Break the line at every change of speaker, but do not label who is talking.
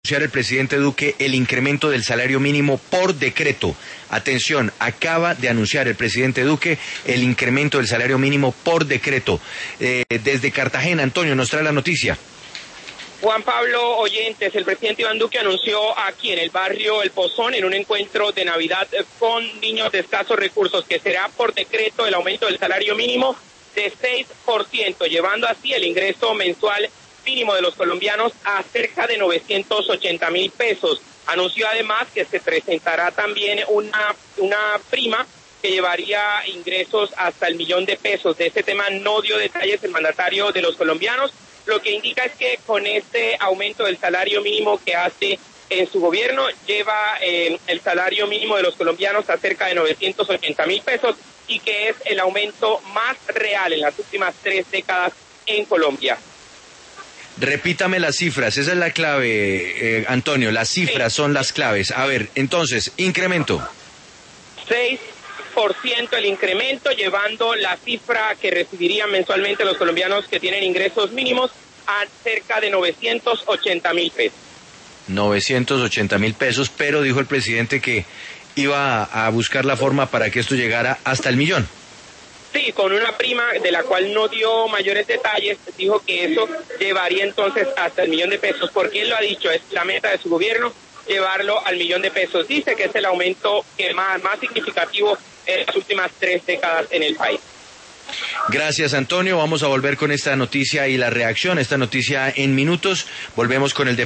anunciar el presidente Duque el incremento del salario mínimo por decreto. Atención, acaba de anunciar el presidente Duque el incremento del salario mínimo por decreto. Desde Cartagena, Antonio, nos trae la noticia.
Juan Pablo, oyentes, el presidente Iván Duque anunció aquí en el barrio El Pozón, en un encuentro de Navidad con niños de escasos recursos, que será por decreto el aumento del salario mínimo de 6%, llevando así el ingreso mensual mínimo de los colombianos a cerca de 980.000 pesos. Anunció además que se presentará también una prima que llevaría ingresos hasta el 1.000.000 de pesos. De este tema no dio detalles el mandatario de los colombianos. Lo que indica es que con este aumento del salario mínimo que hace en su gobierno, lleva el salario mínimo de los colombianos a cerca de 980.000 pesos y que es el aumento más real en las últimas 3 décadas en Colombia.
Repítame las cifras, esa es la clave, Antonio, las cifras son las claves. A ver, entonces, incremento.
6% el incremento, llevando la cifra que recibirían mensualmente los colombianos que tienen ingresos mínimos a cerca de 980.000 pesos.
980.000 pesos, pero dijo el presidente que iba a buscar la forma para que esto llegara hasta el 1.000.000.
Sí, con una prima de la cual no dio mayores detalles, dijo que eso llevaría entonces hasta el 1.000.000 de pesos, porque él lo ha dicho, es la meta de su gobierno, llevarlo al 1.000.000 de pesos. Dice que es el aumento que más significativo en las últimas 3 décadas en el país.
Gracias, Antonio. Vamos a volver con esta noticia y la reacción a esta noticia en minutos. Volvemos con el